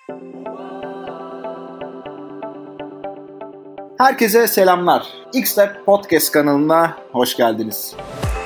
Herkese selamlar. X-Lab Podcast kanalına hoş geldiniz.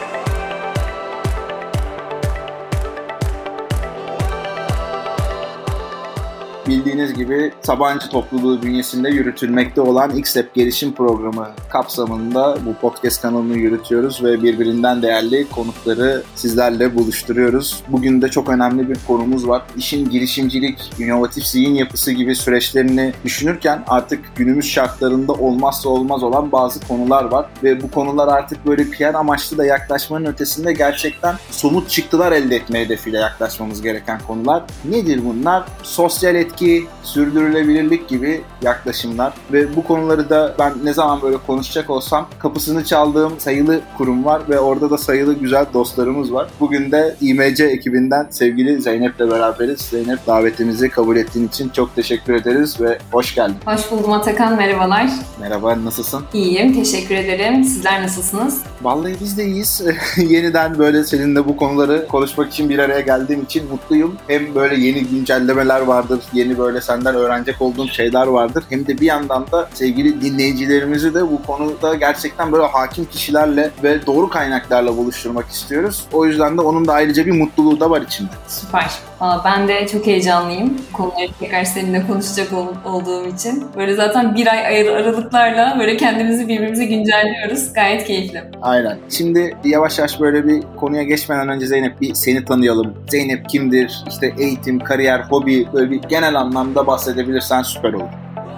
Bildiğiniz gibi Sabancı topluluğu bünyesinde yürütülmekte olan X-Lab gelişim programı kapsamında bu podcast kanalını yürütüyoruz ve birbirinden değerli konukları sizlerle buluşturuyoruz. Bugün de çok önemli bir konumuz var. İşin girişimcilik, inovatif zihin yapısı gibi süreçlerini düşünürken artık günümüz şartlarında olmazsa olmaz olan bazı konular var ve bu konular artık böyle PR amaçlı da yaklaşmanın ötesinde gerçekten somut çıktılar elde etme hedefiyle yaklaşmamız gereken konular. Nedir bunlar? Sosyal etki, sürdürülebilirlik gibi yaklaşımlar ve bu konuları da ben ne zaman böyle konuşacak olsam kapısını çaldığım sayılı kurum var ve orada da sayılı güzel dostlarımız var. Bugün de İMC ekibinden sevgili Zeynep'le beraberiz. Zeynep, davetimizi kabul ettiğin için çok teşekkür ederiz ve hoş geldin. Hoş buldum Atakan, merhabalar. Merhaba, nasılsın? İyiyim, teşekkür ederim. Sizler nasılsınız? Vallahi biz de iyiyiz. Yeniden böyle seninle bu konuları konuşmak için bir araya geldiğim için mutluyum. Hem böyle yeni güncellemeler vardır, yeni böyle senden öğrenecek olduğum şeyler vardır. Hem de bir yandan da sevgili dinleyicilerimizi de bu konuda gerçekten böyle hakim kişilerle ve doğru kaynaklarla buluşturmak istiyoruz. O yüzden de onun da ayrıca bir mutluluğu da var içinde. Süper. Ben de çok heyecanlıyım. Konuları tekrar seninle konuşacak olduğum için. Böyle zaten bir ay aralıklarla böyle kendimizi birbirimize güncelliyoruz. Gayet keyifli. Aynen. Şimdi yavaş yavaş böyle bir konuya geçmeden önce Zeynep, bir seni tanıyalım. Zeynep kimdir? İşte eğitim, kariyer, hobi, böyle bir genel anlamda bahsedebilirsen süper olur.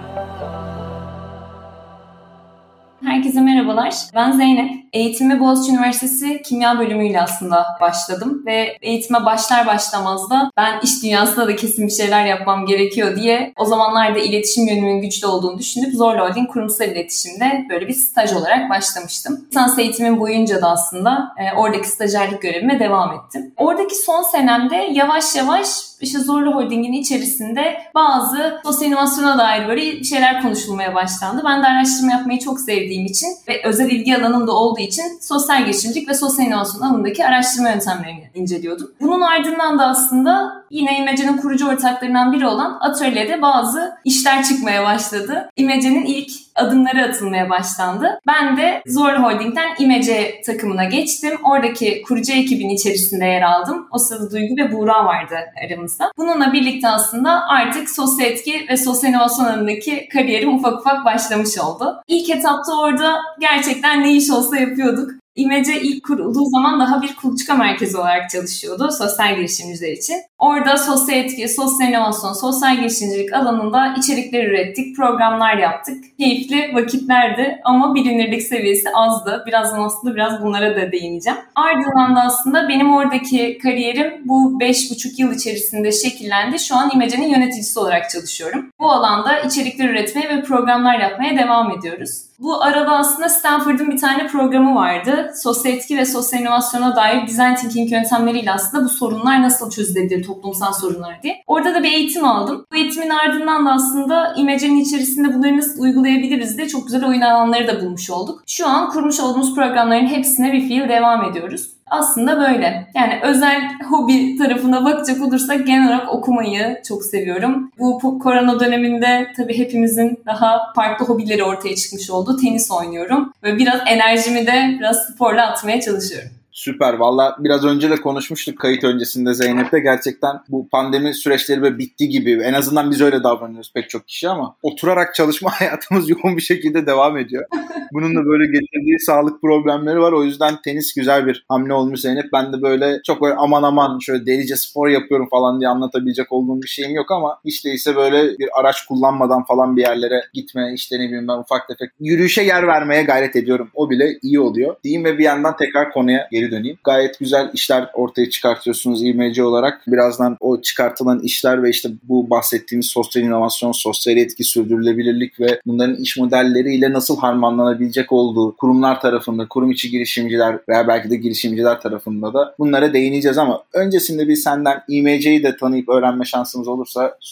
Herkese merhabalar. Ben Zeynep. Eğitime Boğaziçi Üniversitesi Kimya bölümüyle aslında başladım ve eğitime başlar başlamaz da ben iş dünyasında da kesin bir şeyler yapmam gerekiyor diye o zamanlarda iletişim yönümün güçlü olduğunu düşünüp Zorlu Holding kurumsal iletişimde böyle bir staj olarak başlamıştım. Lisans eğitimim boyunca da aslında oradaki stajyerlik görevime devam ettim. Oradaki son senemde yavaş yavaş işte Zorlu Holding'in içerisinde bazı sosyal inovasyona dair böyle şeyler konuşulmaya başlandı. Ben de araştırma yapmayı çok sevdiğim için ve özel ilgi alanım da olduğu için sosyal girişimcilik ve sosyal inovasyon alanındaki araştırma yöntemlerini inceliyordum. Bunun ardından da aslında yine İMC'nin kurucu ortaklarından biri olan atölyede bazı işler çıkmaya başladı. İMC'nin ilk adımları atılmaya başlandı. Ben de Zorlu Holding'den İMC takımına geçtim. Oradaki kurucu ekibin içerisinde yer aldım. O sırada Duygu ve Buğra vardı aramızda. Bununla birlikte aslında artık sosyal etki ve sosyal inovasyon alanındaki kariyerim ufak ufak başlamış oldu. İlk etapta orada gerçekten ne iş olsa yapıyorduk. İMC ilk kurulduğu zaman daha bir kuluçka merkezi olarak çalışıyordu sosyal girişimciler için. Orada sosyal etki, sosyal inovasyon, sosyal girişimcilik alanında içerikler ürettik, programlar yaptık. Keyifli vakitlerdi ama bilinirlik seviyesi azdı. Birazdan aslında biraz bunlara da değineceğim. Ardından da aslında benim oradaki kariyerim bu 5,5 yıl içerisinde şekillendi. Şu an İMC'nin yöneticisi olarak çalışıyorum. Bu alanda içerikler üretmeye ve programlar yapmaya devam ediyoruz. Bu arada aslında Stanford'un bir tane programı vardı. Sosyal etki ve sosyal inovasyona dair design thinking yöntemleriyle aslında bu sorunlar nasıl çözülebilir, toplumsal sorunlar diye. Orada da bir eğitim aldım. Bu eğitimin ardından da aslında İMC'nin içerisinde bunları nasıl uygulayabiliriz diye çok güzel oyun alanları da bulmuş olduk. Şu an kurmuş olduğumuz programların hepsine bir fiil devam ediyoruz. Aslında böyle. Yani özel hobi tarafına bakacak olursak genel olarak okumayı çok seviyorum. Bu korona döneminde tabii hepimizin daha farklı hobileri ortaya çıkmış oldu. Tenis oynuyorum ve biraz enerjimi de biraz sporla atmaya çalışıyorum. Süper. Valla biraz önce de konuşmuştuk kayıt öncesinde Zeynep'te. Gerçekten bu pandemi süreçleri böyle bitti gibi. En azından biz öyle davranıyoruz pek çok kişi ama oturarak çalışma hayatımız yoğun bir şekilde devam ediyor. Bunun da böyle getirdiği sağlık problemleri var. O yüzden tenis güzel bir hamle olmuş Zeynep. Ben de böyle çok böyle aman şöyle delice spor yapıyorum falan diye anlatabilecek olduğum bir şeyim yok ama hiç değilse böyle bir araç kullanmadan falan bir yerlere gitme, işte ne bileyim ben ufak tefek yürüyüşe yer vermeye gayret ediyorum. O bile iyi oluyor diyeyim ve bir yandan tekrar konuya geri döneyim. Gayet güzel işler ortaya çıkartıyorsunuz İMC olarak. Birazdan o çıkartılan işler ve işte bu bahsettiğimiz sosyal inovasyon, sosyal etki, sürdürülebilirlik ve bunların iş modelleriyle nasıl harmanlanabilecek olduğu kurumlar tarafında, kurum içi girişimciler veya belki de girişimciler tarafında da bunlara değineceğiz ama öncesinde bir senden İMC'yi de tanıyıp öğrenme şansımız olursa süper olur.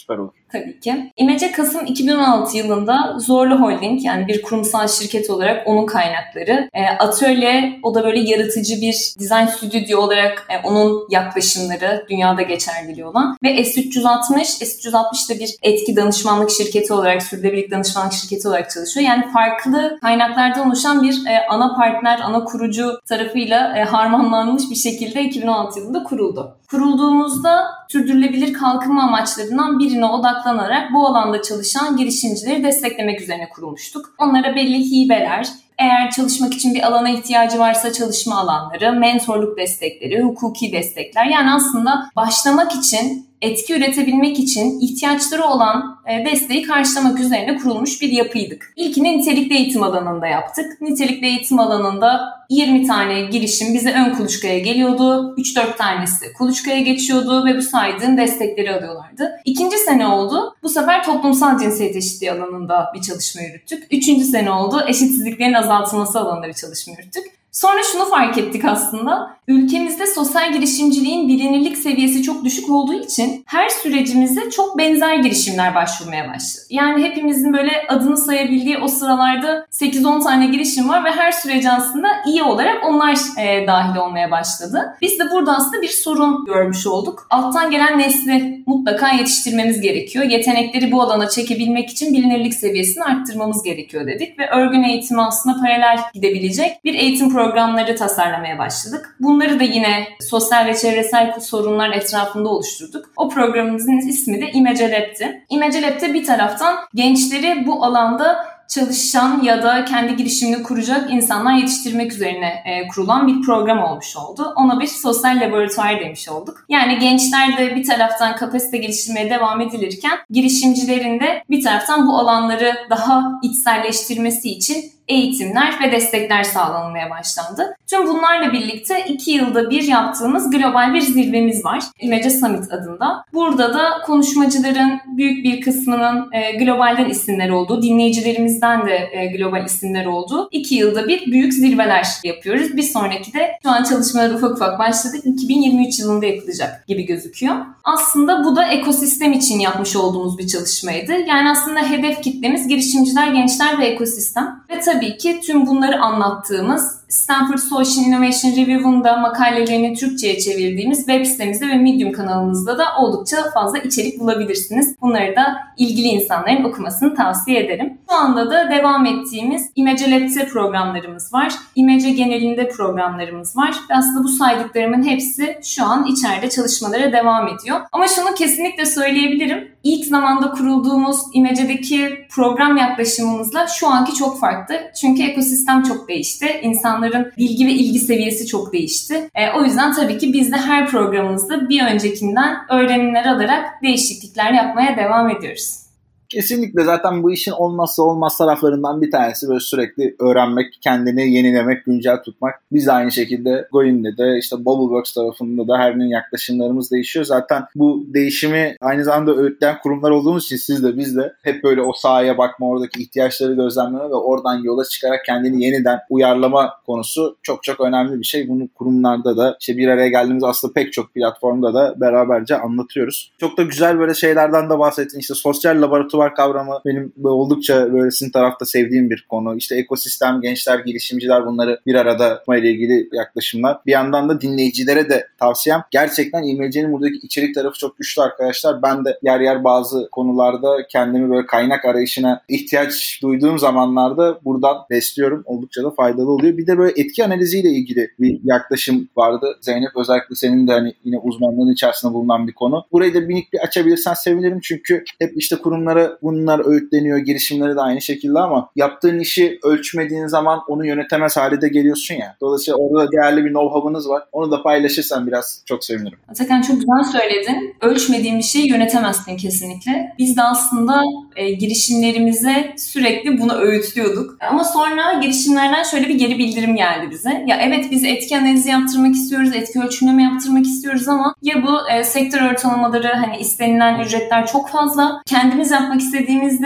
Tabii ki. İmece Kasım 2016 yılında Zorlu Holding, yani bir kurumsal şirket olarak onun kaynakları, Atölye, o da böyle yaratıcı bir dizayn stüdyo olarak onun yaklaşımları dünyada geçerliliği olan ve S360 da bir etki danışmanlık şirketi olarak, sürdürülebilirlik danışmanlık şirketi olarak çalışıyor. Yani farklı kaynaklardan oluşan bir ana partner, ana kurucu tarafıyla harmanlanmış bir şekilde 2016 yılında kuruldu. Kurulduğumuzda sürdürülebilir kalkınma amaçlarından birine odaklanarak bu alanda çalışan girişimcileri desteklemek üzerine kurulmuştuk. Onlara belli hibeler, eğer çalışmak için bir alana ihtiyacı varsa çalışma alanları, mentorluk destekleri, hukuki destekler. Yani aslında başlamak için, etki üretebilmek için ihtiyaçları olan desteği karşılamak üzerine kurulmuş bir yapıydık. İlkini nitelikli eğitim alanında yaptık. Nitelikli eğitim alanında 20 tane girişim bize ön kuluçkaya geliyordu. 3-4 tanesi kuluçkaya geçiyordu ve bu saydığım destekleri alıyorlardı. İkinci sene oldu. Bu sefer toplumsal cinsiyet eşitliği alanında bir çalışma yürüttük. Üçüncü sene oldu. Eşitsizliklerin azaltılması alanında bir çalışma yürüttük. Sonra şunu fark ettik aslında. Ülkemizde sosyal girişimciliğin bilinirlik seviyesi çok düşük olduğu için her sürecimize çok benzer girişimler başvurmaya başladı. Yani hepimizin böyle adını sayabildiği o sıralarda 8-10 tane girişim var ve her sürece aslında iyi olarak onlar dahil olmaya başladı. Biz de burada aslında bir sorun görmüş olduk. Alttan gelen nesli mutlaka yetiştirmemiz gerekiyor. Yetenekleri bu alana çekebilmek için bilinirlik seviyesini arttırmamız gerekiyor dedik ve örgün eğitimi aslında paralel gidebilecek bir eğitim programları tasarlamaya başladık. Bunları da yine sosyal ve çevresel sorunlar etrafında oluşturduk. O programımızın ismi de İmece Lab'ti. İmece Lab'te bir taraftan gençleri bu alanda çalışan ya da kendi girişimini kuracak insanlar yetiştirmek üzerine kurulan bir program olmuş oldu. Ona bir sosyal laboratuvar demiş olduk. Yani gençler de bir taraftan kapasite geliştirmeye devam edilirken girişimcilerin de bir taraftan bu alanları daha içselleştirmesi için eğitimler ve destekler sağlanmaya başlandı. Tüm bunlarla birlikte 2 yılda bir yaptığımız global bir zirvemiz var. İmece Summit adında. Burada da konuşmacıların büyük bir kısmının globalden isimler olduğu, dinleyicilerimizden de global isimler olduğu 2 yılda bir büyük zirveler yapıyoruz. Bir sonraki de şu an çalışmalar ufak ufak başladık. 2023 yılında yapılacak gibi gözüküyor. Aslında bu da ekosistem için yapmış olduğumuz bir çalışmaydı. Yani aslında hedef kitlemiz girişimciler, gençler ve ekosistem. Ve tabii ki tüm bunları anlattığımız Stanford Social Innovation Review'un da makalelerini Türkçe'ye çevirdiğimiz web sitemizde ve Medium kanalımızda da oldukça fazla içerik bulabilirsiniz. Bunları da ilgili insanların okumasını tavsiye ederim. Şu anda da devam ettiğimiz İmece Lab'te programlarımız var. İmece genelinde programlarımız var. Ve aslında bu saydıklarımın hepsi şu an içeride çalışmalara devam ediyor. Ama şunu kesinlikle söyleyebilirim. İlk zamanda kurulduğumuz İmece'deki program yaklaşımımızla şu anki çok farklı. Çünkü ekosistem çok değişti. İnsanların bilgi ve ilgi seviyesi çok değişti. O yüzden tabii ki biz de her programımızda bir öncekinden öğrenimler alarak değişiklikler yapmaya devam ediyoruz. Kesinlikle zaten bu işin olmazsa olmaz taraflarından bir tanesi böyle sürekli öğrenmek, kendini yenilemek, güncel tutmak. Biz de aynı şekilde Goin'de de işte Bubbleworks tarafında da her gün yaklaşımlarımız değişiyor. Zaten bu değişimi aynı zamanda öğütleyen kurumlar olduğumuz için siz de biz de hep böyle o sahaya bakma, oradaki ihtiyaçları gözlemleme ve oradan yola çıkarak kendini yeniden uyarlama konusu çok çok önemli bir şey. Bunu kurumlarda da işte bir araya geldiğimiz aslında pek çok platformda da beraberce anlatıyoruz. Çok da güzel böyle şeylerden de bahsettin. İşte sosyal laboratuvar kavramı benim oldukça böyle sizin tarafta sevdiğim bir konu. İşte ekosistem, gençler, girişimciler bunları bir arada tutmayla ilgili yaklaşımlar. Bir yandan da dinleyicilere de tavsiyem. Gerçekten İmece'nin buradaki içerik tarafı çok güçlü arkadaşlar. Ben de yer yer bazı konularda kendimi böyle kaynak arayışına ihtiyaç duyduğum zamanlarda buradan besliyorum. Oldukça da faydalı oluyor. Bir de böyle etki analiziyle ilgili bir yaklaşım vardı. Zeynep, özellikle senin de hani yine uzmanlığın içerisinde bulunan bir konu. Burayı da minik bir açabilirsen sevinirim. Çünkü hep işte kurumlara bunlar öğütleniyor, girişimleri de aynı şekilde ama yaptığın işi ölçmediğin zaman onu yönetemez hale de geliyorsun ya. Dolayısıyla orada değerli bir know-how'ınız var. Onu da paylaşırsan biraz çok sevinirim. Atakan, çok güzel söyledin. Ölçmediğin bir şeyi yönetemezsin kesinlikle. Biz de aslında girişimlerimize sürekli bunu öğütlüyorduk. Ama sonra girişimlerden şöyle bir geri bildirim geldi bize. Ya evet, biz etki analizi yaptırmak istiyoruz, etki ölçümleme yaptırmak istiyoruz ama ya bu sektör ortalamaları, hani istenilen ücretler çok fazla. Kendimiz yapmak istediğimizde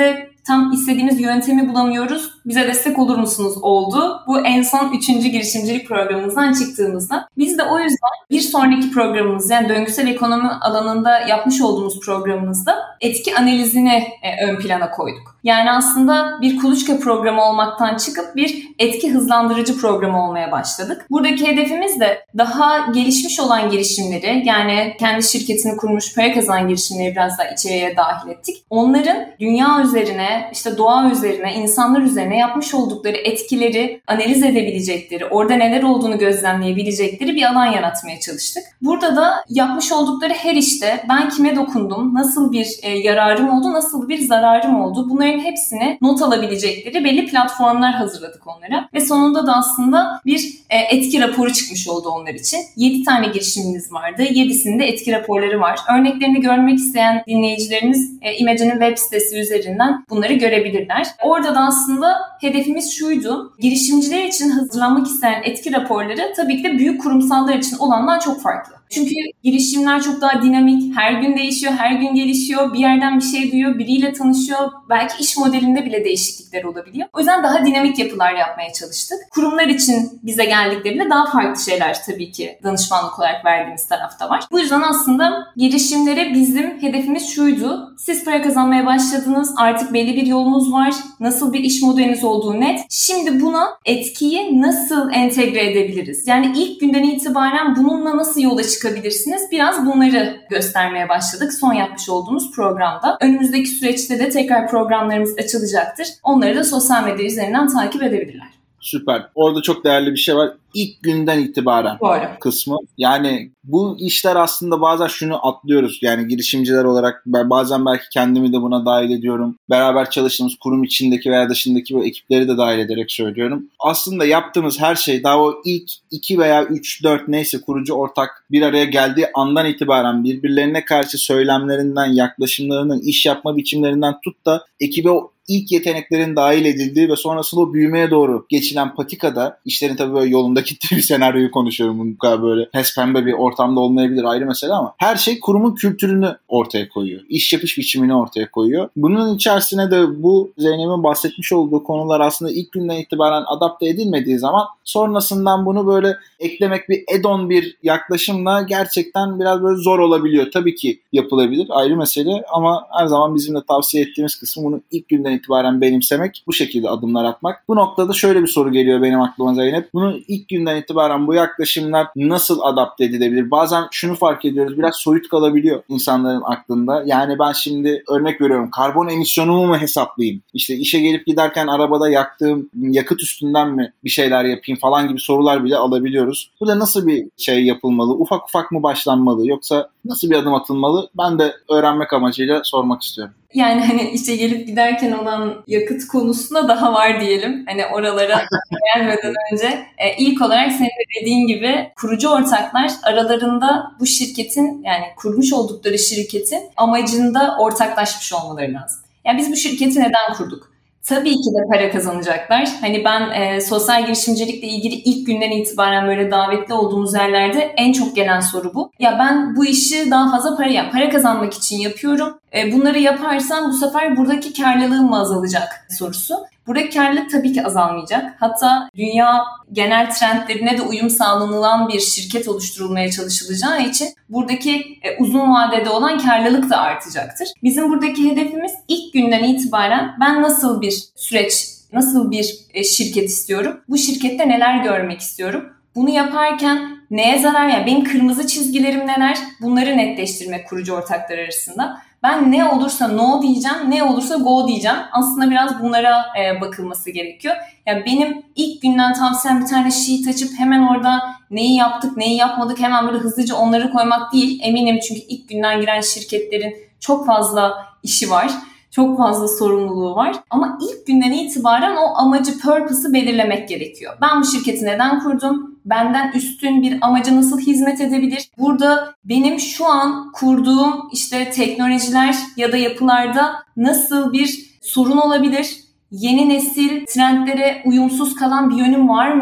tam istediğimiz yöntemi bulamıyoruz. Bize destek olur musunuz oldu. Bu en son 3. girişimcilik programımızdan çıktığımızda. Biz de o yüzden bir sonraki programımız, yani döngüsel ekonomi alanında yapmış olduğumuz programımızda etki analizini ön plana koyduk. Yani aslında bir kuluçka programı olmaktan çıkıp bir etki hızlandırıcı programı olmaya başladık. Buradaki hedefimiz de daha gelişmiş olan girişimleri, yani kendi şirketini kurmuş para kazanan girişimleri biraz daha içeriye dahil ettik. Onların dünya üzerine, işte doğa üzerine, insanlar üzerine yapmış oldukları etkileri analiz edebilecekleri, orada neler olduğunu gözlemleyebilecekleri bir alan yaratmaya çalıştık. Burada da yapmış oldukları her işte ben kime dokundum, nasıl bir yararım oldu, nasıl bir zararım oldu, bunların hepsini not alabilecekleri belli platformlar hazırladık onlara. Ve sonunda da aslında bir etki raporu çıkmış oldu onlar için. 7 tane girişimimiz vardı. 7'sinde etki raporları var. Örneklerini görmek isteyen dinleyicilerimiz Image'nin web sitesi üzerinden bunları görebilirler. Orada da aslında hedefimiz şuydu. Girişimciler için hazırlanmak isteyen etki raporları tabii ki de büyük kurumsallar için olandan çok farklı. Çünkü girişimler çok daha dinamik, her gün değişiyor, her gün gelişiyor, bir yerden bir şey duyuyor, biriyle tanışıyor, belki iş modelinde bile değişiklikler olabiliyor. O yüzden daha dinamik yapılar yapmaya çalıştık. Kurumlar için bize geldiklerinde daha farklı şeyler tabii ki danışmanlık olarak verdiğimiz tarafta var. Bu yüzden aslında girişimlere bizim hedefimiz şuydu. Siz para kazanmaya başladınız, artık belli bir yolunuz var, nasıl bir iş modeliniz olduğu net. Şimdi buna etkiyi nasıl entegre edebiliriz? Yani ilk günden itibaren bununla nasıl yola çıkabilirsiniz? Biraz bunları göstermeye başladık son yapmış olduğumuz programda. Önümüzdeki süreçte de tekrar programlarımız açılacaktır. Onları da sosyal medya üzerinden takip edebilirler. Süper. Orada çok değerli bir şey var. İlk günden itibaren Doğru. Kısmı. Yani bu işler aslında bazen şunu atlıyoruz. Yani girişimciler olarak bazen belki kendimi de buna dahil ediyorum. Beraber çalıştığımız kurum içindeki veya dışındaki bu ekipleri de dahil ederek söylüyorum. Aslında yaptığımız her şey daha o ilk 2 veya 3-4 neyse kurucu ortak bir araya geldiği andan itibaren birbirlerine karşı söylemlerinden, yaklaşımlarından, iş yapma biçimlerinden tut da ekibe o ilk yeteneklerin dahil edildiği ve sonrasında o büyümeye doğru geçilen patikada işlerin tabii böyle yolunda gittiği bir senaryoyu konuşuyorum. Bu kadar böyle pembe bir ortamda olmayabilir, ayrı mesele, ama her şey kurumun kültürünü ortaya koyuyor. İş yapış biçimini ortaya koyuyor. Bunun içerisine de bu Zeynep'in bahsetmiş olduğu konular aslında ilk günden itibaren adapte edilmediği zaman sonrasından bunu böyle eklemek bir add-on bir yaklaşımla gerçekten biraz böyle zor olabiliyor. Tabii ki yapılabilir, ayrı mesele, ama her zaman bizim de tavsiye ettiğimiz kısmı bunu ilk günden itibaren benimsemek, bu şekilde adımlar atmak. Bu noktada şöyle bir soru geliyor benim aklıma Zeynep. Bunu ilk günden itibaren bu yaklaşımlar nasıl adapte edilebilir? Bazen şunu fark ediyoruz, biraz soyut kalabiliyor insanların aklında. Yani ben şimdi örnek veriyorum, karbon emisyonumu mu hesaplayayım? İşte işe gelip giderken arabada yaktığım yakıt üstünden mi bir şeyler yapayım falan gibi sorular bile alabiliyoruz. Burada nasıl bir şey yapılmalı? Ufak ufak mı başlanmalı? Yoksa nasıl bir adım atılmalı? Ben de öğrenmek amacıyla sormak istiyorum. Yani hani işe gelip giderken olan yakıt konusunda daha var diyelim. Hani oralara gelmeden önce ilk olarak senin de dediğin gibi kurucu ortaklar aralarında bu şirketin, yani kurmuş oldukları şirketin amacında ortaklaşmış olmaları lazım. Yani biz bu şirketi neden kurduk? Tabii ki de para kazanacaklar. Hani ben sosyal girişimcilikle ilgili ilk günden itibaren böyle davetli olduğumuz yerlerde en çok gelen soru bu. Ya ben bu işi daha fazla para kazanmak için yapıyorum. Bunları yaparsam bu sefer buradaki karlılığım mı azalacak sorusu. Buradaki karlılık tabii ki azalmayacak. Hatta dünya genel trendlerine de uyum sağlanılan bir şirket oluşturulmaya çalışılacağı için buradaki uzun vadede olan karlılık da artacaktır. Bizim buradaki hedefimiz ilk günden itibaren ben nasıl bir süreç, nasıl bir şirket istiyorum? Bu şirkette neler görmek istiyorum? Bunu yaparken neye zarar, yani benim kırmızı çizgilerim neler? Bunları netleştirmek kurucu ortaklar arasında. Ben ne olursa no diyeceğim, ne olursa go diyeceğim. Aslında biraz bunlara bakılması gerekiyor. Yani benim ilk günden tavsiyem bir tane sheet açıp hemen orada neyi yaptık, neyi yapmadık hemen böyle hızlıca onları koymak değil. Eminim, çünkü ilk günden giren şirketlerin çok fazla işi var. Çok fazla sorumluluğu var. Ama ilk günden itibaren o amacı, purpose'ı belirlemek gerekiyor. Ben bu şirketi neden kurdum? Benden üstün bir amaca nasıl hizmet edebilir? Burada benim şu an kurduğum işte teknolojiler ya da yapılarda nasıl bir sorun olabilir? Yeni nesil trendlere uyumsuz kalan bir yönüm var mı?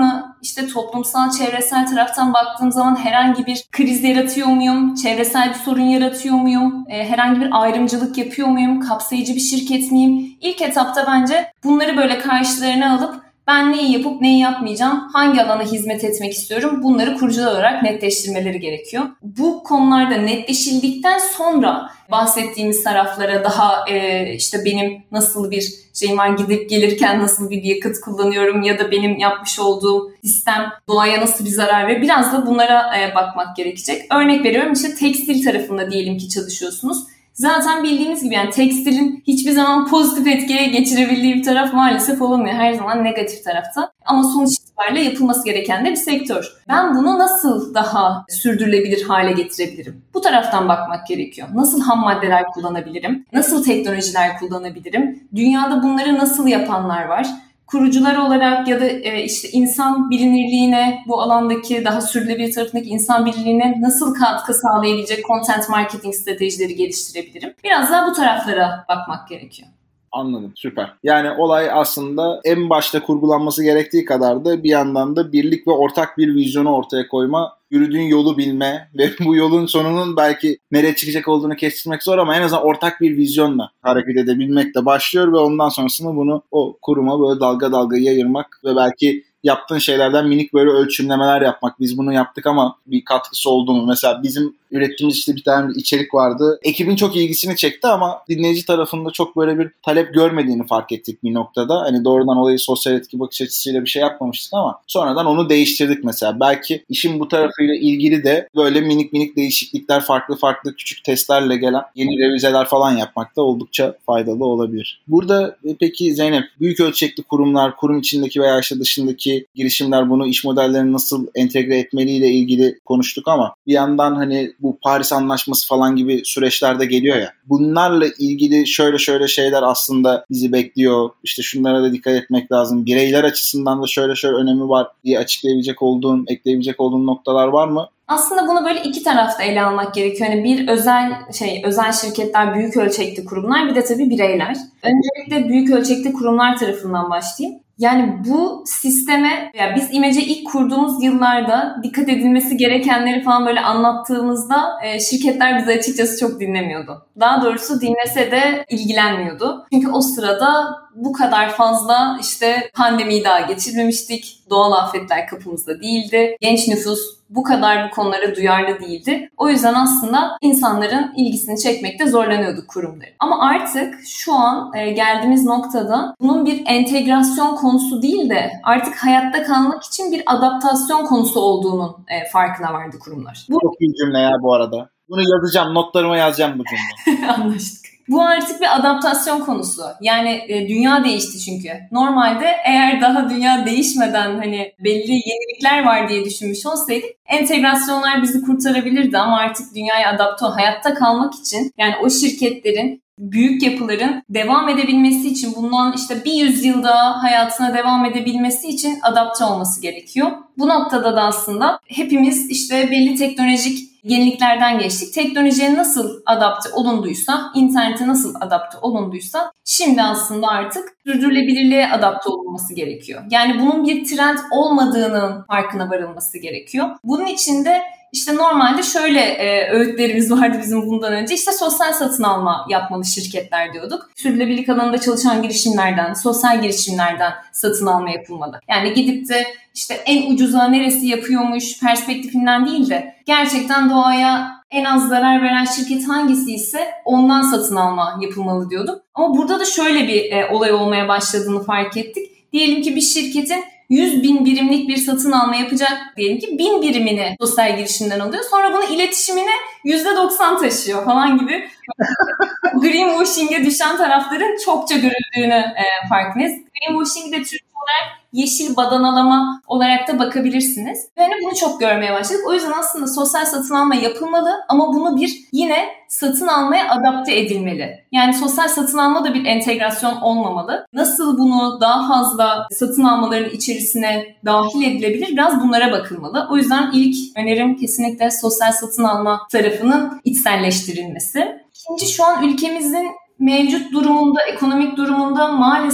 işte toplumsal, çevresel taraftan baktığım zaman herhangi bir kriz yaratıyor muyum? Çevresel bir sorun yaratıyor muyum? Herhangi bir ayrımcılık yapıyor muyum? Kapsayıcı bir şirket miyim? İlk etapta bence bunları böyle karşılarına alıp ben neyi yapıp neyi yapmayacağım, hangi alana hizmet etmek istiyorum, bunları kurucular olarak netleştirmeleri gerekiyor. Bu konularda netleşildikten sonra bahsettiğimiz taraflara daha işte benim nasıl bir şeyim var, gidip gelirken nasıl bir yakıt kullanıyorum ya da benim yapmış olduğum sistem doğaya nasıl bir zarar veriyor, biraz da bunlara bakmak gerekecek. Örnek veriyorum, işte tekstil tarafında diyelim ki çalışıyorsunuz. Zaten bildiğimiz gibi yani tekstilin hiçbir zaman pozitif etkiye geçirebildiği bir taraf maalesef olamıyor. Her zaman negatif tarafta. Ama sonuç itibariyle yapılması gereken de bir sektör. Ben bunu nasıl daha sürdürülebilir hale getirebilirim? Bu taraftan bakmak gerekiyor. Nasıl ham maddeler kullanabilirim? Nasıl teknolojiler kullanabilirim? Dünyada bunları nasıl yapanlar var? Kurucular olarak ya da işte insan bilinirliğine, bu alandaki daha sürdürülebilir tarafındaki insan bilinirliğine nasıl katkı sağlayabilecek content marketing stratejileri geliştirebilirim? Biraz daha bu taraflara bakmak gerekiyor. Anladım, süper. Yani olay aslında en başta kurgulanması gerektiği kadar da bir yandan da birlik ve ortak bir vizyonu ortaya koyma, yürüdüğün yolu bilme ve bu yolun sonunun belki nereye çıkacak olduğunu kestirmek zor ama en azından ortak bir vizyonla hareket edebilmekle başlıyor ve ondan sonrasında bunu o kuruma böyle dalga dalga yayırmak ve belki yaptığın şeylerden minik böyle ölçümlemeler yapmak. Biz bunu yaptık ama bir katkısı oldu mu? Mesela bizim ürettiğimiz işte bir tane bir içerik vardı. Ekibin çok ilgisini çekti ama dinleyici tarafında çok böyle bir talep görmediğini fark ettik bir noktada. Hani doğrudan olayı sosyal etki bakış açısıyla bir şey yapmamıştık ama sonradan onu değiştirdik mesela. Belki işin bu tarafıyla ilgili de böyle minik minik değişiklikler, farklı farklı küçük testlerle gelen yeni revizeler falan yapmak da oldukça faydalı olabilir. Burada peki Zeynep, büyük ölçekli kurumlar, kurum içindeki veya işte dışındaki girişimler bunu iş modellerini nasıl entegre etmeliyle ilgili konuştuk ama bir yandan hani bu Paris Anlaşması falan gibi süreçlerde geliyor ya. Bunlarla ilgili şöyle şeyler aslında bizi bekliyor. İşte şunlara da dikkat etmek lazım. Bireyler açısından da şöyle önemi var diye ekleyebilecek olduğun noktalar var mı? Aslında bunu böyle iki tarafta ele almak gerekiyor. Yani bir özel şirketler, büyük ölçekli kurumlar, bir de tabii bireyler. Öncelikle büyük ölçekli kurumlar tarafından başlayayım. Yani bu sisteme, ya biz İmece ilk kurduğumuz yıllarda dikkat edilmesi gerekenleri falan böyle anlattığımızda şirketler bizi açıkçası çok dinlemiyordu. Daha doğrusu dinlese de ilgilenmiyordu. Çünkü o sırada bu kadar fazla işte pandemiyi daha geçirmemiştik. Doğal afetler kapımızda değildi. Genç nüfus bu kadar bu konulara duyarlı değildi. O yüzden aslında insanların ilgisini çekmekte zorlanıyorduk kurumları. Ama artık şu an geldiğimiz noktada bunun bir entegrasyon konusu değil de artık hayatta kalmak için bir adaptasyon konusu olduğunun farkına vardı kurumlar. Çok iyi cümle ya bu arada. Bunu yazacağım, notlarıma yazacağım bu cümleyi. Anlaştık. Bu artık bir adaptasyon konusu. Yani dünya değişti çünkü. Normalde eğer daha dünya değişmeden hani belli yenilikler var diye düşünmüş olsaydık entegrasyonlar bizi kurtarabilirdi ama artık dünyaya adapte hayatta kalmak için yani o şirketlerin, büyük yapıların devam edebilmesi için bundan işte bir yüzyıl daha hayatına devam edebilmesi için adapte olması gerekiyor. Bu noktada da aslında hepimiz işte belli teknolojik yeniliklerden geçtik. Teknolojiye nasıl adapte olunduysa, internete nasıl adapte olunduysa şimdi aslında artık sürdürülebilirliğe adapte olunması gerekiyor. Yani bunun bir trend olmadığının farkına varılması gerekiyor. Bunun için de İşte normalde şöyle öğütlerimiz vardı bizim bundan önce. İşte sosyal satın alma yapmalı şirketler diyorduk. Sürdürülebilirlik alanında çalışan girişimlerden, sosyal girişimlerden satın alma yapılmalı. Yani gidip de işte en ucuza neresi yapıyormuş perspektifinden değil de gerçekten doğaya en az zarar veren şirket hangisi ise ondan satın alma yapılmalı diyorduk. Ama burada da şöyle bir olay olmaya başladığını fark ettik. Diyelim ki bir şirketin 100.000 birimlik bir satın alma yapacak, diyelim ki 1000 birimini sosyal girişimden alıyor. Sonra bunu iletişimine %90 taşıyor falan gibi. Greenwashing'e düşen tarafların çokça görüldüğünü farkındayız. Greenwashing'i de Türkçe olarak yeşil badanalama olarak da bakabilirsiniz. Ve hani bunu çok görmeye başladık. O yüzden aslında sosyal satın alma yapılmalı ama bunu bir yine satın almaya adapte edilmeli. Yani sosyal satın alma da bir entegrasyon olmamalı. Nasıl bunu daha fazla satın almaların içerisine dahil edilebilir? Biraz bunlara bakılmalı. O yüzden ilk önerim kesinlikle sosyal satın alma tarafının içselleştirilmesi. İkinci, şu an ülkemizin mevcut durumunda, ekonomik durumunda maalesef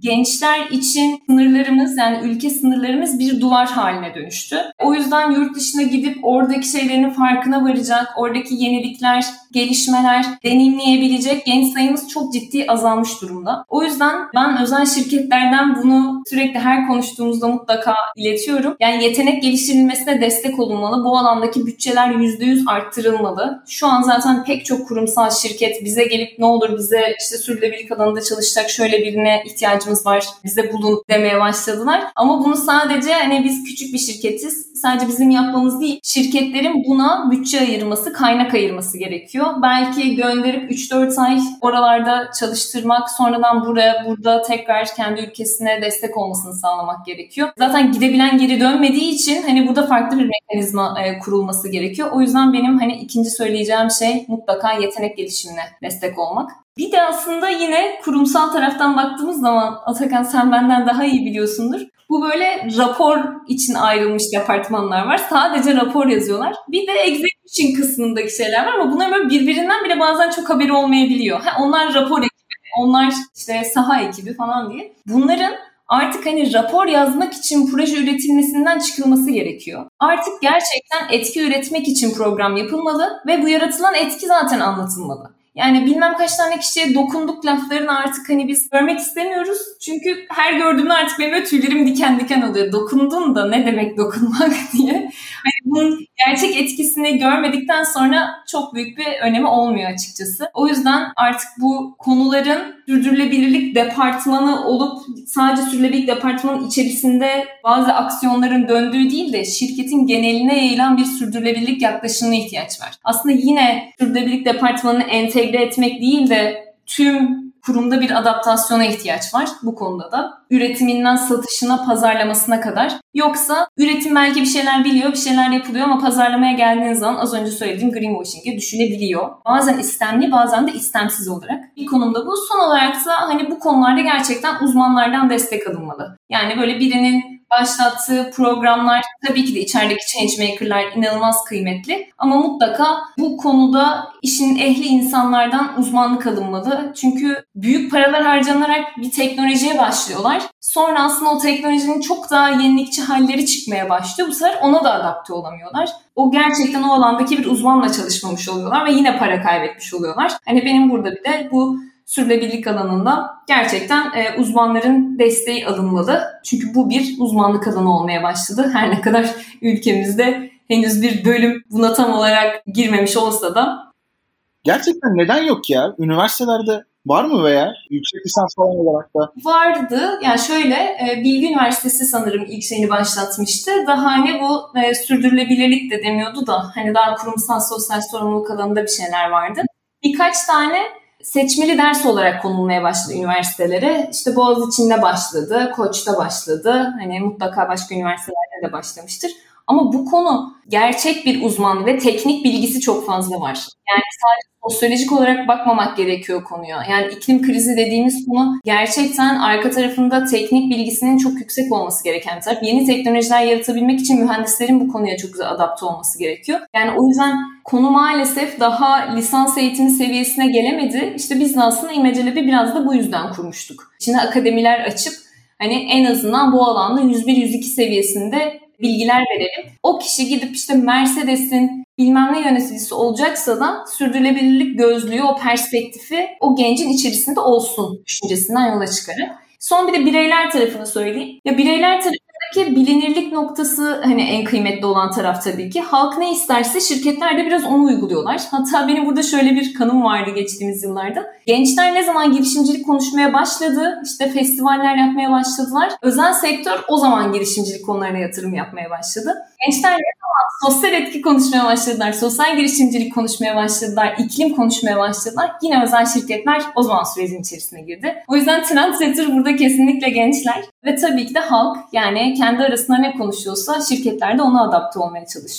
gençler için sınırlarımız, yani ülke sınırlarımız bir duvar haline dönüştü. O yüzden yurt dışına gidip oradaki şeylerin farkına varacak, oradaki yenilikler, gelişmeler deneyimleyebilecek genç sayımız çok ciddi azalmış durumda. O yüzden ben özel şirketlerden bunu sürekli her konuştuğumuzda mutlaka iletiyorum. Yani yetenek geliştirilmesine destek olunmalı. Bu alandaki bütçeler %100 arttırılmalı. Şu an zaten pek çok kurumsal şirket bize gelip ne olur bize işte sürdürülebilirlik alanında çalışacak şöyle birine ihtiyacımız var, bize bulun demeye başladılar. Ama bunu sadece hani biz küçük bir şirketiz, sadece bizim yapmamız değil, şirketlerin buna bütçe ayırması, kaynak ayırması gerekiyor. Belki gönderip 3-4 ay oralarda çalıştırmak, sonradan burada tekrar kendi ülkesine destek olmasını sağlamak gerekiyor. Zaten gidebilen geri dönmediği için hani burada farklı bir mekanizma kurulması gerekiyor. O yüzden benim hani ikinci söyleyeceğim şey mutlaka yetenek gelişimine destek olmak. Bir de aslında yine kurumsal taraftan baktığımız zaman, Atakan sen benden daha iyi biliyorsundur. Bu böyle rapor için ayrılmış departmanlar var. Sadece rapor yazıyorlar. Bir de execution kısmındaki şeyler var ama bunlar böyle birbirinden bile bazen çok haberi olmayabiliyor. Onlar rapor ekibi, onlar işte saha ekibi falan diye. Bunların artık hani rapor yazmak için proje üretilmesinden çıkılması gerekiyor. Artık gerçekten etki üretmek için program yapılmalı ve bu yaratılan etki zaten anlatılmalı. Yani bilmem kaç tane kişiye dokunduk laflarını artık hani biz görmek istemiyoruz. Çünkü her gördüğümde artık benim böyle tüylerim diken diken oluyor. Dokundun da ne demek dokunmak diye. Hani bunun gerçek etkisini görmedikten sonra çok büyük bir önemi olmuyor açıkçası. O yüzden artık bu konuların sürdürülebilirlik departmanı olup sadece sürdürülebilirlik departmanının içerisinde bazı aksiyonların döndüğü değil de şirketin geneline yayılan bir sürdürülebilirlik yaklaşımına ihtiyaç var. Aslında yine sürdürülebilirlik departmanını entegre etmek değil de tüm kurumda bir adaptasyona ihtiyaç var bu konuda da. Üretiminden satışına, pazarlamasına kadar. Yoksa üretim belki bir şeyler biliyor, bir şeyler yapılıyor ama pazarlamaya geldiğiniz zaman az önce söylediğim greenwashing'i düşünebiliyor. Bazen istemli, bazen de istemsiz olarak. Bir konumda bu. Son olarak da hani bu konularda gerçekten uzmanlardan destek alınmalı. Yani böyle birinin başlattığı programlar, tabii ki de içerideki changemaker'lar inanılmaz kıymetli ama mutlaka bu konuda işin ehli insanlardan uzmanlık alınmalı. Çünkü büyük paralar harcanarak bir teknolojiye başlıyorlar. Sonra aslında o teknolojinin çok daha yenilikçi halleri çıkmaya başlıyor. Bu sefer ona da adapte olamıyorlar. O gerçekten o alandaki bir uzmanla çalışmamış oluyorlar ve yine para kaybetmiş oluyorlar. Hani benim burada bir de bu sürdürülebilirlik alanında gerçekten uzmanların desteği alınmalı. Çünkü bu bir uzmanlık alanı olmaya başladı. Her ne kadar ülkemizde henüz bir bölüm buna tam olarak girmemiş olsa da. Gerçekten neden yok ya? Üniversitelerde var mı veya yüksek lisans falan olarak da? Vardı. Yani şöyle Bilgi Üniversitesi sanırım ilk şeyini başlatmıştı. Daha hani bu sürdürülebilirlik de demiyordu da hani daha kurumsal sosyal sorumluluk alanında bir şeyler vardı. Birkaç tane seçmeli ders olarak konulmaya başladı üniversitelere. İşte Boğaziçi'nde başladı, Koç'ta başladı. Hani mutlaka başka üniversitelerde de başlamıştır. Ama bu konu gerçek bir uzman ve teknik bilgisi çok fazla var. Yani sadece sosyolojik olarak bakmamak gerekiyor konuya. Yani iklim krizi dediğimiz konu gerçekten arka tarafında teknik bilgisinin çok yüksek olması gereken bir taraf. Yeni teknolojiler yaratabilmek için mühendislerin bu konuya çok güzel adapte olması gerekiyor. Yani o yüzden konu maalesef daha lisans eğitimi seviyesine gelemedi. İşte biz de aslında İmece Lab'i biraz da bu yüzden kurmuştuk. Şimdi akademiler açıp hani en azından bu alanda 101-102 seviyesinde bilgiler verelim. O kişi gidip işte Mercedes'in bilmem ne yöneticisi olacaksa da sürdürülebilirlik gözlüğü, o perspektifi o gencin içerisinde olsun düşüncesinden yola çıkarak. Son bir de bireyler tarafını söyleyeyim. Ya bireyler tarafındaki bilinirlik noktası hani en kıymetli olan taraf tabii ki. Halk ne isterse şirketler de biraz onu uyguluyorlar. Hatta benim burada şöyle bir kanım vardı geçtiğimiz yıllarda. Gençler ne zaman girişimcilik konuşmaya başladı, işte festivaller yapmaya başladılar. Özel sektör o zaman girişimcilik konularına yatırım yapmaya başladı. Gençler ne zaman sosyal etki konuşmaya başladılar, sosyal girişimcilik konuşmaya başladılar, iklim konuşmaya başladılar. Yine özel şirketler o zaman sürecin içerisine girdi. O yüzden trendsetter burada kesinlikle gençler ve tabii ki de halk, yani kendi arasında ne konuşuyorsa şirketler de ona adapte olmaya çalışıyor.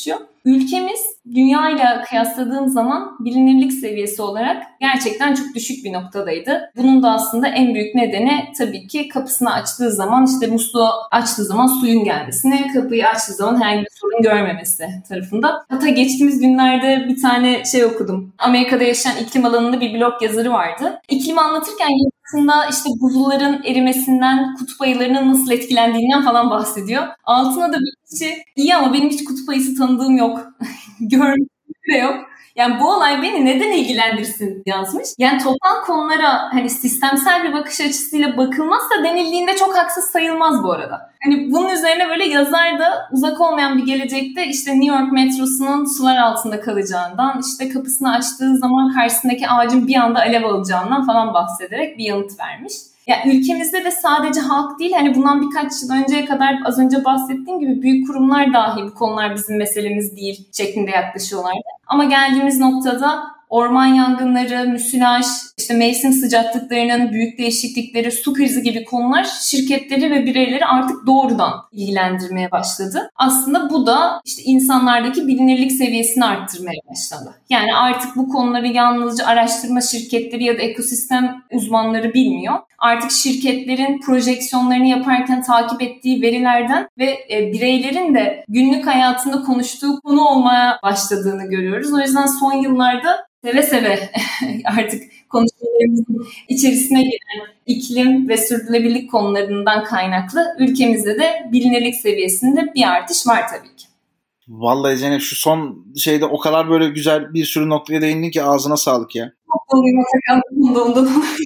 ülkemiz dünyayla kıyasladığım zaman bilinirlik seviyesi olarak gerçekten çok düşük bir noktadaydı. Bunun da aslında en büyük nedeni tabii ki kapısını açtığı zaman, işte musluğu açtığı zaman suyun gelmesine, kapıyı açtığı zaman herhangi bir sorun görmemesi tarafında. Hatta geçtiğimiz günlerde bir tane şey okudum. Amerika'da yaşayan iklim alanında bir blog yazarı vardı. İklimi anlatırken aslında işte buzulların erimesinden, kutup ayılarının nasıl etkilendiğinden falan bahsediyor. Altına da bir kişi, iyi ama benim hiç kutup ayısı tanıdığım yok. Görmüşüm de yok. Yani bu olay beni neden ilgilendirsin yazmış. Yani toplam konulara hani sistemsel bir bakış açısıyla bakılmazsa denildiğinde çok haksız sayılmaz bu arada. Hani bunun üzerine böyle yazar da uzak olmayan bir gelecekte işte New York metrosunun sular altında kalacağından, işte kapısını açtığı zaman karşısındaki ağacın bir anda alev alacağından falan bahsederek bir yanıt vermiş. Ya ülkemizde de sadece halk değil, hani bundan birkaç yıl önceye kadar az önce bahsettiğim gibi büyük kurumlar dahi bu konular bizim meselemiz değil şeklinde yaklaşıyorlardı. Ama geldiğimiz noktada orman yangınları, müsilaj, işte mevsim sıcaklıklarının büyük değişiklikleri, su krizi gibi konular şirketleri ve bireyleri artık doğrudan ilgilendirmeye başladı. Aslında bu da işte insanlardaki bilinirlik seviyesini arttırmaya başladı. Yani artık bu konuları yalnızca araştırma şirketleri ya da ekosistem uzmanları bilmiyor. Artık şirketlerin projeksiyonlarını yaparken takip ettiği verilerden ve bireylerin de günlük hayatında konuştuğu konu olmaya başladığını görüyoruz. O yüzden son yıllarda seve seve artık konuşmalarımızın içerisine giren iklim ve sürdürülebilirlik konularından kaynaklı ülkemizde de bilinirlik seviyesinde bir artış var tabii ki. Vallahi Zeynep, şu son şeyde o kadar böyle güzel bir sürü noktaya değindin ki ağzına sağlık ya. Çok doluyum ondan.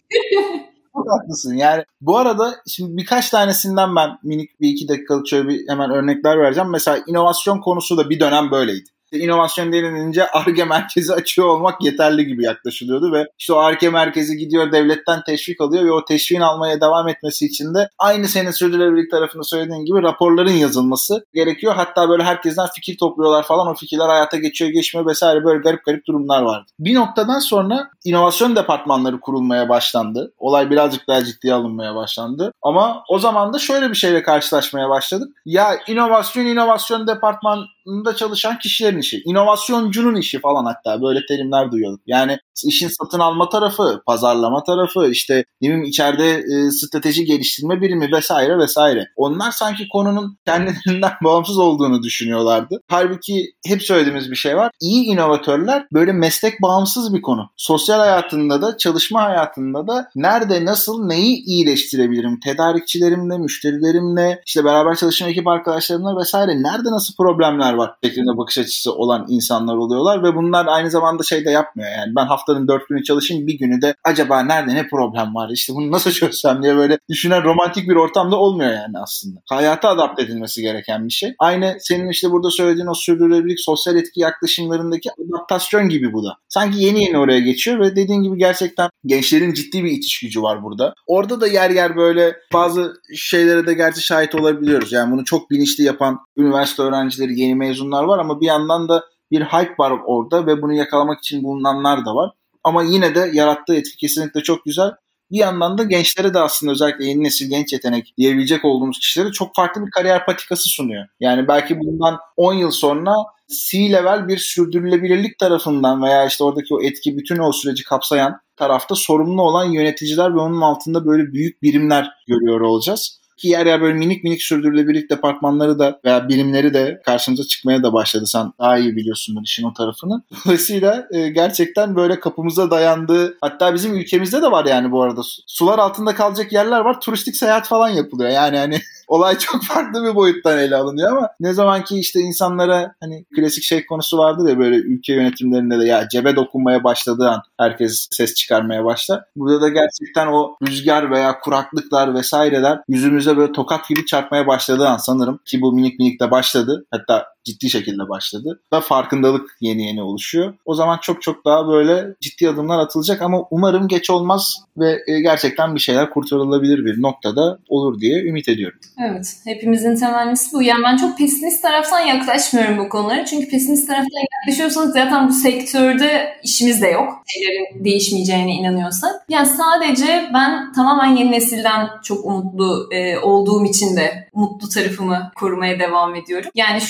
Çok haklısın. Yani bu arada şimdi birkaç tanesinden ben minik bir 2 dakikalık şöyle bir hemen örnekler vereceğim. Mesela inovasyon konusu da bir dönem böyleydi. İnovasyon denilince Ar-Ge merkezi açıyor olmak yeterli gibi yaklaşılıyordu ve işte o Ar-Ge merkezi gidiyor, devletten teşvik alıyor ve o teşviğin almaya devam etmesi için de aynı senin sürdürülebilirlik tarafında söylediğin gibi raporların yazılması gerekiyor. Hatta böyle herkesten fikir topluyorlar falan, o fikirler hayata geçiyor geçmiyor vesaire, böyle garip garip durumlar vardı. Bir noktadan sonra inovasyon departmanları kurulmaya başlandı. Olay birazcık daha ciddiye alınmaya başlandı. Ama o zaman da şöyle bir şeyle karşılaşmaya başladık. Ya inovasyon departmanında çalışan kişilerin işi, inovasyoncu'nun işi falan, hatta böyle terimler duyuyorduk. Yani işin satın alma tarafı, pazarlama tarafı, işte ne bileyim içeride strateji geliştirme birimi vesaire vesaire. Onlar sanki konunun kendilerinden bağımsız olduğunu düşünüyorlardı. Halbuki hep söylediğimiz bir şey var. İyi inovatörler böyle meslek bağımsız bir konu. Sosyal hayatında da, çalışma hayatında da nerede, nasıl, neyi iyileştirebilirim? Tedarikçilerimle, müşterilerimle, işte beraber çalışan ekip arkadaşlarımla vesaire nerede nasıl problemler var şeklinde bakış açısı olan insanlar oluyorlar ve bunlar aynı zamanda şey de yapmıyor. Yani ben haftanın 4 günü çalışayım, bir günü de acaba nerede ne problem var, işte bunu nasıl çözsem diye böyle düşünen romantik bir ortamda olmuyor yani aslında. Hayata adapte edilmesi gereken bir şey. Aynı senin işte burada söylediğin o sürdürülebilirlik, sosyal etki yaklaşımlarındaki adaptasyon gibi bu da. Sanki yeni oraya geçiyor ve dediğin gibi gerçekten gençlerin ciddi bir itiş gücü var burada. Orada da yer yer böyle bazı şeylere de gerçi şahit olabiliyoruz. Yani bunu çok bilinçli yapan üniversite öğrencileri, yeni mezunlar var ama bir yandan da bir hype var orada ve bunu yakalamak için bulunanlar da var. Ama yine de yarattığı etki kesinlikle çok güzel. Bir yandan da gençlere de aslında, özellikle yeni nesil genç yetenek diyebilecek olduğumuz kişilere çok farklı bir kariyer patikası sunuyor. Yani belki bundan 10 yıl sonra C-level bir sürdürülebilirlik tarafından veya işte oradaki o etki, bütün o süreci kapsayan tarafta sorumlu olan yöneticiler ve onun altında böyle büyük birimler görüyor olacağız. Ki yer yer böyle minik minik sürdürülebilirlik departmanları da veya birimleri de karşımıza çıkmaya da başladı. Sen daha iyi biliyorsun bu işin o tarafını. Dolayısıyla gerçekten böyle kapımıza dayandığı, hatta bizim ülkemizde de var yani bu arada. Sular altında kalacak yerler var. Turistik seyahat falan yapılıyor. Yani hani olay çok farklı bir boyuttan ele alınıyor ama ne zaman ki işte insanlara, hani klasik şey konusu vardır ya böyle ülke yönetimlerinde de, ya cebe dokunmaya başladığı an herkes ses çıkarmaya başlar. Burada da gerçekten o rüzgar veya kuraklıklar vesaireler yüzümüze böyle tokat gibi çarpmaya başladığı an sanırım, ki bu minik minik de başladı, hatta ciddi şekilde başladı da farkındalık yeni oluşuyor. O zaman çok çok daha böyle ciddi adımlar atılacak ama umarım geç olmaz ve gerçekten bir şeyler kurtarılabilir bir noktada olur diye ümit ediyorum. Evet, hepimizin temennisi bu. Yani ben çok pesimist taraftan yaklaşmıyorum bu konulara. Çünkü pesimist taraftan yaklaşıyorsanız zaten bu sektörde işimiz de yok. Şeylerin değişmeyeceğine inanıyorsak. Yani sadece ben tamamen yeni nesilden çok umutlu olduğum için de mutlu tarafımı korumaya devam ediyorum. Yani şu an bir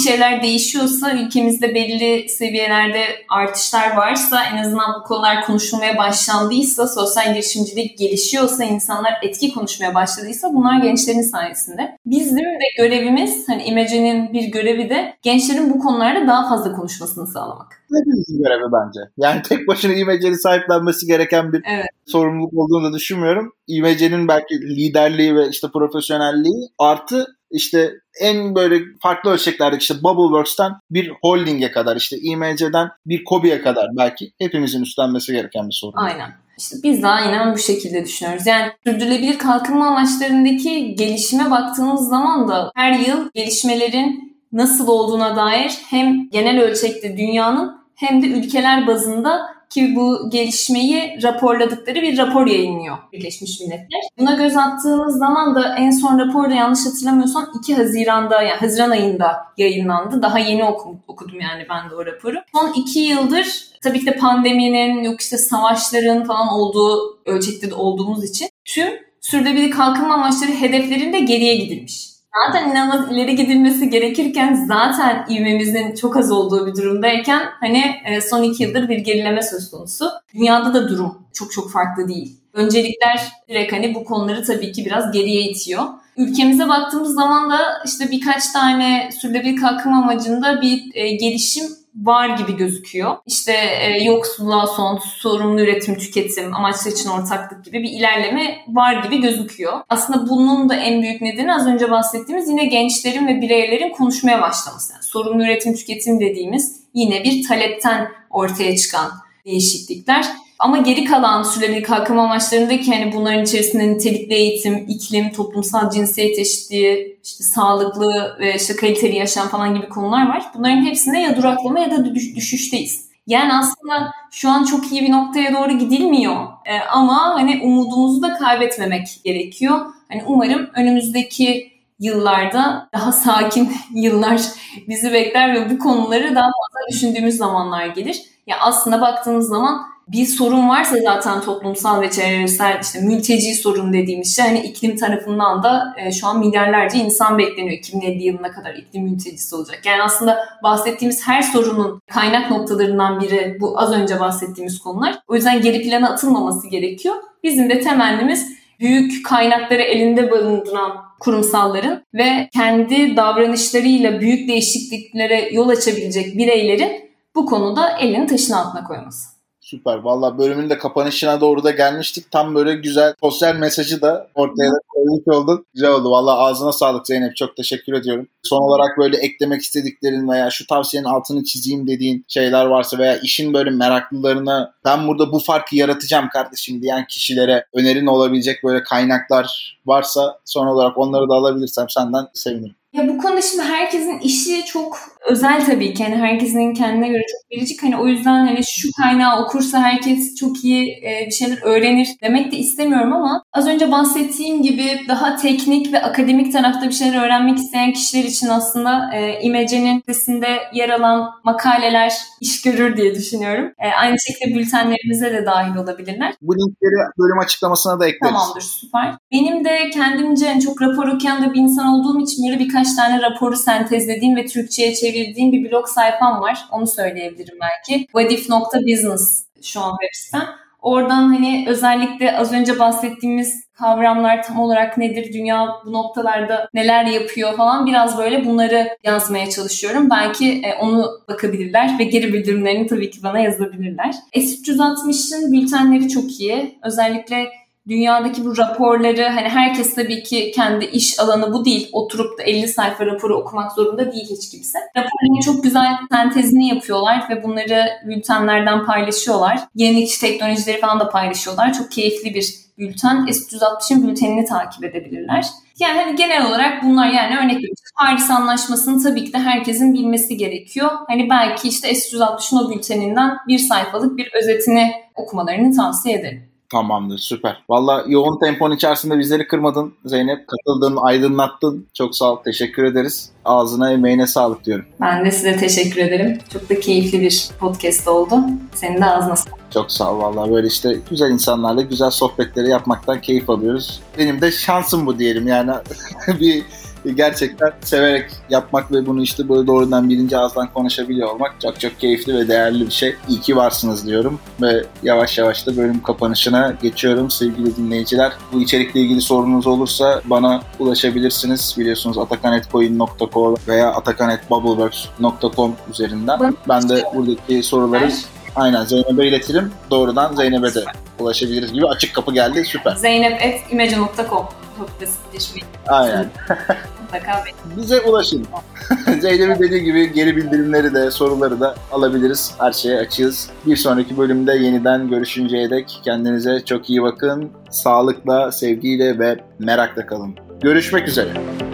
şeyler değişiyorsa, ülkemizde belli seviyelerde artışlar varsa, en azından bu konular konuşulmaya başlandıysa, sosyal girişimcilik gelişiyorsa, insanlar etki konuşmaya başladıysa bunlar gençlerin sayesinde. Bizim de görevimiz, hani İmece'nin bir görevi de gençlerin bu konularda daha fazla konuşmasını sağlamak. Hepimizin görevi bence. Yani tek başına İmece'nin sahiplenmesi gereken bir sorumluluk olduğunu da düşünmüyorum. İmece'nin belki liderliği ve işte profesyonelliği artı işte en böyle farklı ölçeklerdeki işte Bubbleworks'tan bir holdinge kadar, işte IMC'den bir KOBİ'ye kadar belki hepimizin üstlenmesi gereken bir sorun. Aynen. İşte biz de aynen bu şekilde düşünüyoruz. Yani sürdürülebilir kalkınma amaçlarındaki gelişime baktığımız zaman da her yıl gelişmelerin nasıl olduğuna dair hem genel ölçekte dünyanın hem de ülkeler bazında ki bu gelişmeyi raporladıkları bir rapor yayınlıyor Birleşmiş Milletler. Buna göz attığımız zaman da en son rapor da yanlış hatırlamıyorsam 2 Haziran'da, yani Haziran ayında yayınlandı. Daha yeni okudum yani ben de o raporu. Son 2 yıldır tabii ki de pandeminin, yok işte savaşların falan olduğu ölçekte de olduğumuz için tüm sürdürülebilir kalkınma amaçları hedeflerinde geriye gidilmiş. Zaten inanılmaz ileri gidilmesi gerekirken zaten ivmemizin çok az olduğu bir durumdayken hani son 2 yıldır bir gerileme söz konusu. Dünyada da durum çok farklı değil. Öncelikler direkt hani bu konuları tabii ki biraz geriye itiyor. Ülkemize baktığımız zaman da işte birkaç tane sürdürülebilir kalkınma amacında bir gelişim var gibi gözüküyor. İşte yoksulluğa son, sorumlu üretim, tüketim, amaçlar için ortaklık gibi bir ilerleme var gibi gözüküyor. Aslında bunun da en büyük nedeni az önce bahsettiğimiz yine gençlerin ve bireylerin konuşmaya başlaması. Yani sorumlu üretim, tüketim dediğimiz yine bir talepten ortaya çıkan değişiklikler. Ama geri kalan sürdürülebilir kalkınma amaçlarındaki hani bunların içerisinde nitelikli eğitim, iklim, toplumsal cinsiyet eşitliği, işte sağlıklı ve işte kaliteli yaşam falan gibi konular var. Bunların hepsinde ya duraklama ya da düşüşteyiz. Yani aslında şu an çok iyi bir noktaya doğru gidilmiyor. Ama hani umudumuzu da kaybetmemek gerekiyor. Hani umarım önümüzdeki yıllarda daha sakin yıllar bizi bekler ve bu konuları daha fazla düşündüğümüz zamanlar gelir. Ya aslında baktığınız zaman bir sorun varsa zaten toplumsal ve çevresel, işte mülteci sorun dediğimiz şey, hani iklim tarafından da şu an milyarlarca insan bekleniyor. 2050 yılına kadar iklim mültecisi olacak. Yani aslında bahsettiğimiz her sorunun kaynak noktalarından biri bu az önce bahsettiğimiz konular. O yüzden geri plana atılmaması gerekiyor. Bizim de temennimiz büyük kaynakları elinde barındıran kurumsalların ve kendi davranışlarıyla büyük değişikliklere yol açabilecek bireylerin bu konuda elini taşın altına koyması. Süper. Valla bölümün de kapanışına doğru da gelmiştik. Tam böyle güzel sosyal mesajı da ortaya koymuş oldun. Güzel oldu. Valla ağzına sağlık Zeynep. Çok teşekkür ediyorum. Son olarak böyle eklemek istediklerin veya şu tavsiyenin altını çizeyim dediğin şeyler varsa veya işin böyle meraklılarına ben burada bu farkı yaratacağım kardeşim diyen kişilere önerin olabilecek böyle kaynaklar varsa son olarak onları da alabilirsem senden sevinirim. Ya bu konuda şimdi herkesin işi çok özel tabii ki. Yani herkesin kendine göre çok biricik. Hani o yüzden hani şu kaynağı okursa herkes çok iyi bir şeyler öğrenir demek de istemiyorum ama az önce bahsettiğim gibi daha teknik ve akademik tarafta bir şeyler öğrenmek isteyen kişiler için aslında İmece'nin sitesinde yer alan makaleler iş görür diye düşünüyorum. Aynı şekilde bültenlerimize de dahil olabilirler. Bu linkleri bölüm açıklamasına da ekleriz. Tamamdır, süper. Benim de kendimce çok rapor okuyan da bir insan olduğum için böyle birkaç tane raporu sentezlediğim ve Türkçe'ye çevirdiğim bir blog sayfam var. Onu söyleyebilirim belki. vadif.business şu an web sitem. Oradan hani özellikle az önce bahsettiğimiz kavramlar tam olarak nedir, dünya bu noktalarda neler yapıyor falan biraz böyle bunları yazmaya çalışıyorum. Belki onu bakabilirler ve geri bildirimlerini tabii ki bana yazabilirler. S360'ın bültenleri çok iyi. Özellikle dünyadaki bu raporları hani herkes tabii ki kendi iş alanı bu değil. Oturup da 50 sayfa raporu okumak zorunda değil hiç kimse. Raporların çok güzel sentezini yapıyorlar ve bunları bültenlerden paylaşıyorlar. Yenilikçi teknolojileri falan da paylaşıyorlar. Çok keyifli bir bülten. S360'ın bültenini takip edebilirler. Yani hani genel olarak bunlar, yani örnek veriyorum. Paris Anlaşması'nı tabii ki de herkesin bilmesi gerekiyor. Hani belki işte S360'ın o bülteninden bir sayfalık bir özetini okumalarını tavsiye ederim. Tamamdır, süper. Valla yoğun tempon içerisinde bizleri kırmadın Zeynep. Katıldın, aydınlattın. Çok sağ ol, teşekkür ederiz. Ağzına, emeğine sağlık diyorum. Ben de size teşekkür ederim. Çok da keyifli bir podcast oldu. Senin de ağzına sağlık. Çok sağ ol valla. Böyle işte güzel insanlarla güzel sohbetleri yapmaktan keyif alıyoruz. Benim de şansım bu diyelim yani. Bir Gerçekten severek yapmak ve bunu işte böyle doğrudan birinci ağızdan konuşabiliyor olmak çok çok keyifli ve değerli bir şey. İyi ki varsınız diyorum ve yavaş yavaş da bölüm kapanışına geçiyorum sevgili dinleyiciler. Bu içerikle ilgili sorunuz olursa bana ulaşabilirsiniz. Biliyorsunuz atakan@coin.co veya atakan@bubbleworks.com üzerinden. Ben de buradaki soruları aynen Zeynep'e iletirim. Doğrudan Zeynep'e de ulaşabiliriz gibi açık kapı geldi. Süper. Zeynep@imagine.com Aynen. Mutlaka bize ulaşın. Zeynep'in dediği gibi geri bildirimleri de soruları da alabiliriz. Her şeye açığız. Bir sonraki bölümde yeniden görüşünceye dek kendinize çok iyi bakın. Sağlıkla, sevgiyle ve merakla kalın. Görüşmek üzere.